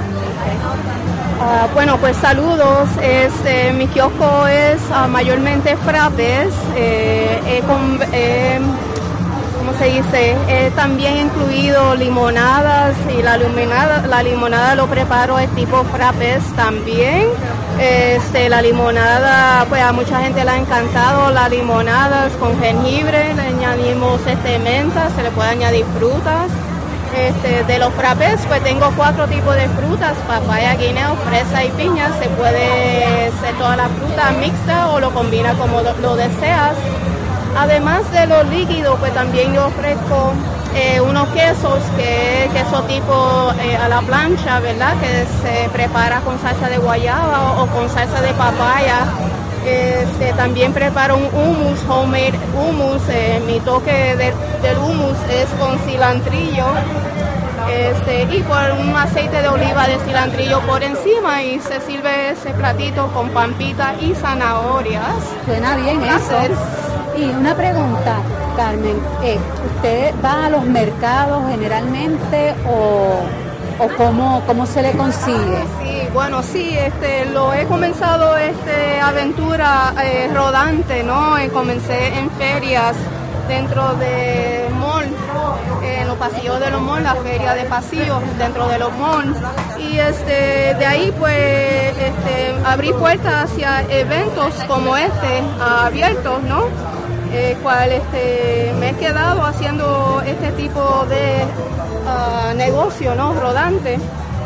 Uh, bueno, pues saludos. Este, mi kiosco es uh, mayormente frappes. Eh, he con, eh, ¿Cómo se dice? He también incluido limonadas y la limonada, la limonada lo preparo es tipo frappes también. Este, la limonada, pues a mucha gente le ha encantado. Las limonadas con jengibre, le añadimos este, menta, se le puede añadir frutas. Este, de los frappés, pues tengo cuatro tipos de frutas, papaya, guineo, fresa y piña. Se puede hacer toda la fruta mixta o lo combina como lo, lo deseas. Además de los líquidos, pues también yo ofrezco eh, unos quesos, que es queso tipo eh, a la plancha, ¿verdad? Que se prepara con salsa de guayaba o, o con salsa de papaya. Este, también preparo un hummus, homemade hummus. Eh, mi toque de, del hummus es con cilantrillo este, y por un aceite de oliva de cilantrillo por encima, y se sirve ese platito con pampita y zanahorias. Suena bien eso. Y una pregunta, Carmen, eh, ¿usted va a los mercados generalmente o, o cómo, cómo se le consigue? Sí, bueno, sí, este, lo he comenzado, este, aventura eh, rodante, ¿no? Eh, comencé en ferias dentro de mall, eh, en los pasillos de los malls, la feria de pasillos dentro de los malls, y este, de ahí pues este, abrí puertas hacia eventos como este, abiertos, ¿no? Eh, cual este, me he quedado haciendo este tipo de uh, negocio, ¿no? Rodante.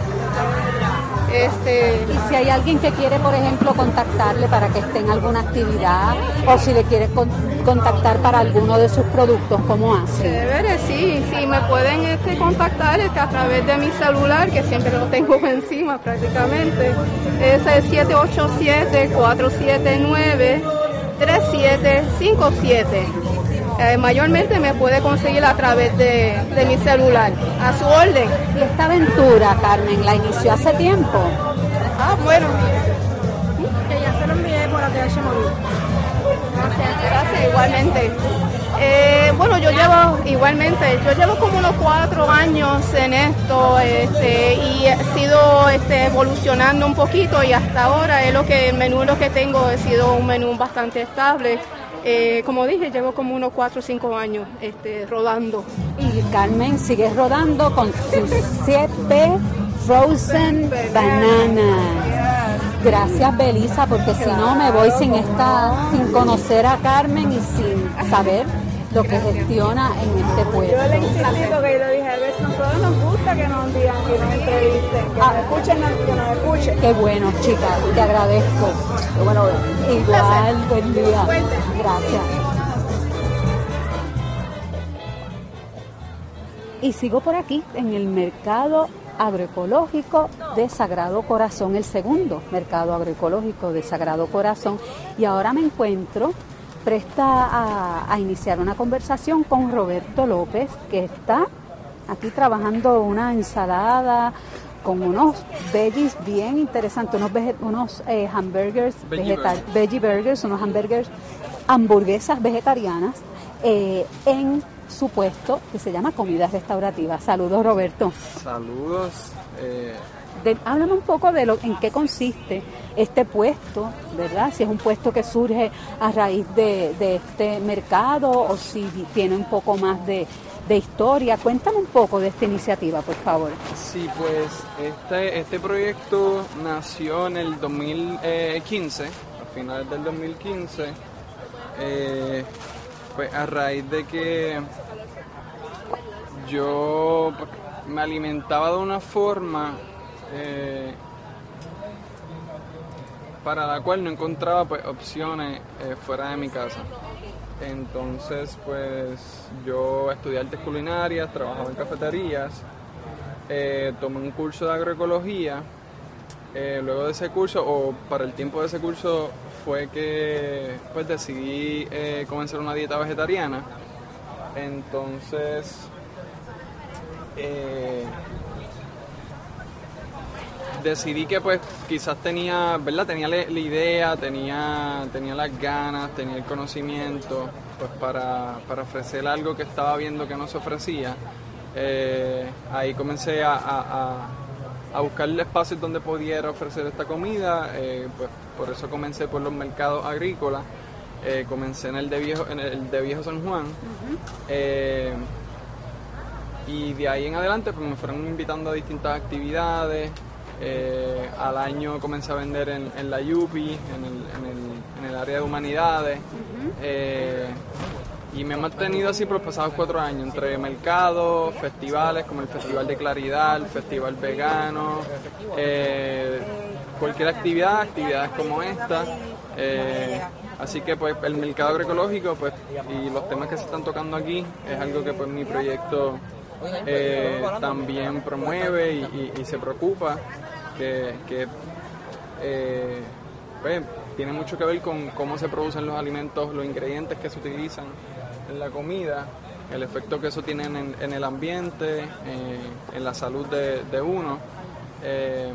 Este, y si hay alguien que quiere, por ejemplo, contactarle para que esté en alguna actividad o si le quiere con, contactar para alguno de sus productos, ¿cómo hace? Chévere, sí, sí, me pueden este, contactar este, a través de mi celular, que siempre lo tengo encima prácticamente. Es el siete ocho siete, cuatro siete nueve, tres siete cinco siete. Eh, mayormente me puede conseguir a través de, de mi celular, a su orden. ¿Y esta aventura, Carmen, la inició hace tiempo? Ah, bueno. Que ya se lo envié por A T H Móvil. Gracias, gracias, igualmente. Eh, bueno, yo llevo, igualmente, yo llevo como unos cuatro años en esto, este, y he sido este, evolucionando un poquito, y hasta ahora es lo que, el menú lo que tengo ha sido un menú bastante estable. Eh, como dije, llevo como unos cuatro o cinco años este, rodando. Y Carmen sigue rodando con sus siete Frozen Bananas. Gracias, Belisa, porque si no me voy sin esta, sin conocer a Carmen y sin saber lo que gestiona en este pueblo. Yo le insistí que le dije, a ver, nosotros nos gusta que nos digan, que nos entrevisten, que nos escuchen, que nos escuchen. Qué bueno, chica, te agradezco. Qué bueno, igual, buen día. Gracias. Y sigo por aquí, en el mercado agroecológico de Sagrado Corazón, el segundo mercado agroecológico de Sagrado Corazón, y ahora me encuentro presta a, a iniciar una conversación con Roberto López, que está aquí trabajando una ensalada con unos veggies bien interesantes, unos, vege, unos eh, hamburgers, veggie, vegetal, burger. veggie burgers, unos hamburgers, hamburguesas vegetarianas eh, en su puesto que se llama Comida Restaurativa. Saludos, Roberto. Saludos. Eh... De, háblame un poco de lo en qué consiste este puesto, ¿verdad? Si es un puesto que surge a raíz de, de este mercado o si tiene un poco más de, de historia. Cuéntame un poco de esta iniciativa, por favor. Sí, pues este, este proyecto nació en el dos mil quince, a finales del dos mil quince, eh, pues a raíz de que yo pues, me alimentaba de una forma Eh, para la cual no encontraba pues opciones eh, fuera de mi casa. Entonces pues yo estudié artes culinarias, trabajaba en cafeterías, eh, tomé un curso de agroecología, eh, luego de ese curso o para el tiempo de ese curso fue que pues decidí eh, comenzar una dieta vegetariana. Entonces eh, decidí que pues quizás tenía, ¿verdad? Tenía la idea, tenía, tenía las ganas, tenía el conocimiento pues para, para ofrecer algo que estaba viendo que no se ofrecía. Eh, ahí comencé a, a, a buscar espacios donde pudiera ofrecer esta comida, eh, pues por eso comencé por los mercados agrícolas, eh, comencé en el de Viejo, en el de Viejo San Juan. Uh-huh. eh, y de ahí en adelante pues me fueron invitando a distintas actividades. Eh, al año comencé a vender en, en la Yupi, en el, en, el, en el área de humanidades. Uh-huh. eh, y me he mantenido así por los pasados cuatro años, entre mercados, festivales como el Festival de Claridad, el Festival Vegano, eh, cualquier actividad, actividades como esta. Eh, así que pues el mercado agroecológico pues, y los temas que se están tocando aquí es algo que pues mi proyecto eh, también promueve y, y, y se preocupa. que, que eh, pues, tiene mucho que ver con cómo se producen los alimentos, los ingredientes que se utilizan en la comida, el efecto que eso tiene en, en el ambiente, eh, en la salud de, de uno. Eh,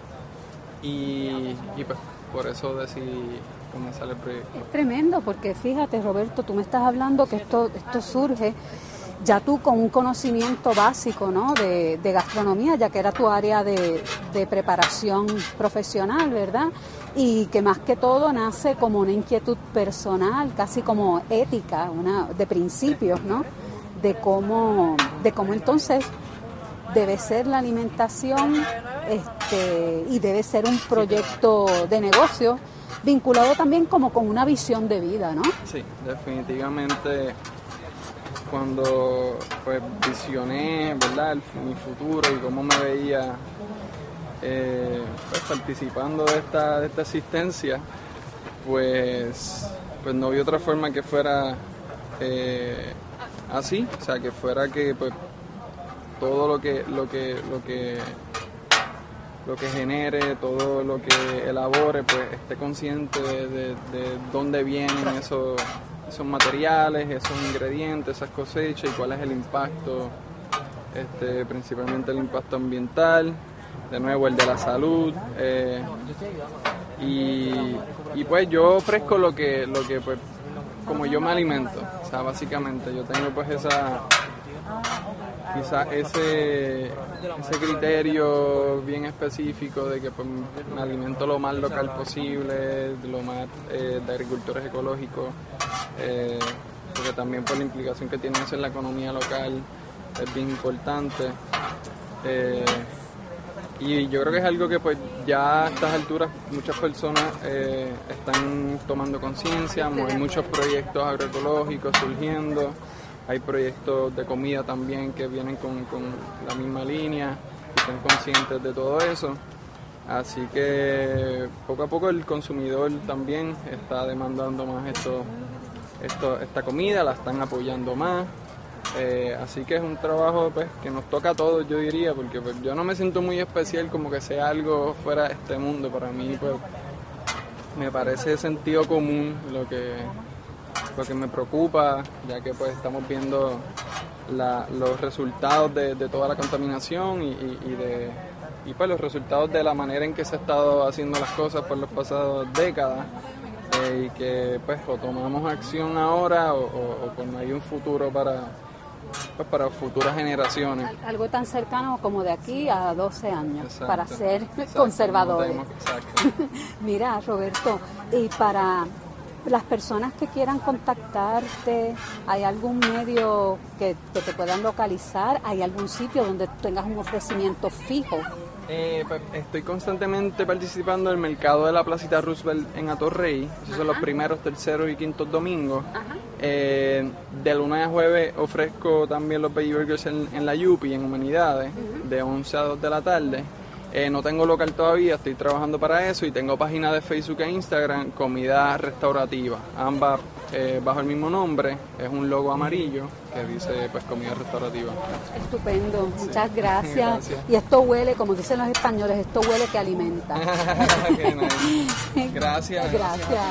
y, y pues por eso decidí comenzar el proyecto. Es tremendo, porque fíjate, Roberto, tú me estás hablando que esto, esto surge ya tú con un conocimiento básico, ¿no? de, de gastronomía, ya que era tu área de, de preparación profesional, ¿verdad? Y que más que todo nace como una inquietud personal, casi como ética, una de principios, ¿no? De cómo, de cómo entonces debe ser la alimentación, este, y debe ser un proyecto de negocio vinculado también como con una visión de vida, ¿no? Sí, definitivamente. Cuando pues visioné, ¿verdad?, el, mi futuro y cómo me veía eh, pues, participando de esta, de esta existencia, pues, pues no vi otra forma que fuera eh, así, o sea, que fuera que pues todo lo que lo que lo que lo que genere, todo lo que elabore, pues esté consciente de, de, de dónde vienen esos esos materiales, esos ingredientes, esas cosechas y cuál es el impacto, este, principalmente el impacto ambiental, de nuevo el de la salud, eh, y, y pues yo ofrezco lo que, lo que pues, como yo me alimento, o sea, básicamente yo tengo pues esa, quizás ese, ese criterio bien específico de que pues, me alimento lo más local posible, lo más eh, de agricultores ecológicos, eh, porque también por la implicación que tiene eso en la economía local es bien importante. Eh, y yo creo que es algo que pues ya a estas alturas muchas personas eh, están tomando conciencia, hay muchos proyectos agroecológicos surgiendo. Hay proyectos de comida también que vienen con, con la misma línea y están conscientes de todo eso. Así que poco a poco el consumidor también está demandando más esto, esto, esta comida, la están apoyando más. Eh, así que es un trabajo pues, que nos toca a todos, yo diría, porque pues, yo no me siento muy especial como que sea algo fuera de este mundo. Para mí pues, me parece de sentido común lo que... porque me preocupa, ya que pues estamos viendo la, los resultados de, de toda la contaminación y, y, y de y pues los resultados de la manera en que se ha estado haciendo las cosas por las pasadas décadas, eh, y que pues o tomamos acción ahora o, o, o pues no hay un futuro para, pues, para futuras generaciones. Algo tan cercano como de aquí a doce años, exacto, para ser exacto, conservadores. No tenemos, exacto. Mira, Roberto, y para las personas que quieran contactarte, ¿hay algún medio que, que te puedan localizar? ¿Hay algún sitio donde tengas un ofrecimiento fijo? Eh, pues, estoy constantemente participando en el mercado de la Placita Roosevelt en Atorrey. Esos Ajá. son los primeros, terceros y quintos domingos. Eh, de lunes a jueves ofrezco también los Veggie Burgers en, en la Yupi, en Humanidades, uh-huh. de once a dos de la tarde. Eh, no tengo local todavía, estoy trabajando para eso y tengo página de Facebook e Instagram, Comida Restaurativa, ambas eh, bajo el mismo nombre, es un logo amarillo que dice pues Comida Restaurativa. Estupendo, sí. Muchas gracias. gracias. Y esto huele, como dicen los españoles, esto huele que alimenta. Nice. Gracias. Gracias.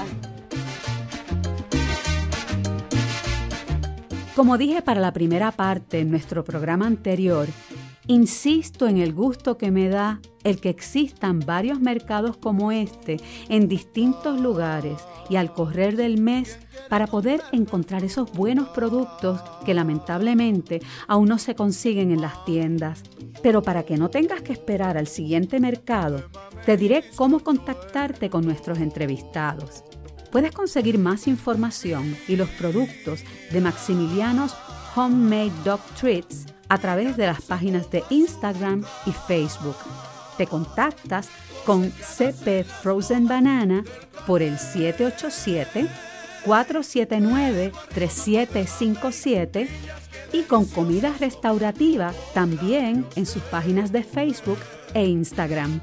Como dije para la primera parte en nuestro programa anterior, insisto en el gusto que me da el que existan varios mercados como este en distintos lugares y al correr del mes para poder encontrar esos buenos productos que lamentablemente aún no se consiguen en las tiendas. Pero para que no tengas que esperar al siguiente mercado, te diré cómo contactarte con nuestros entrevistados. Puedes conseguir más información y los productos de Maximiliano's Homemade Dog Treats a través de las páginas de Instagram y Facebook. Te contactas con C P Frozen Banana por el siete ocho siete, cuatro siete nueve, tres siete cinco siete y con Comida Restaurativa también en sus páginas de Facebook e Instagram.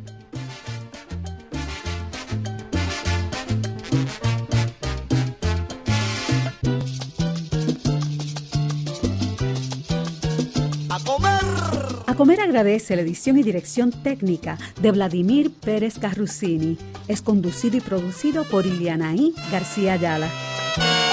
A Comer agradece la edición y dirección técnica de Vladimir Pérez Carrusini. Es conducido y producido por Ilianaí García Ayala.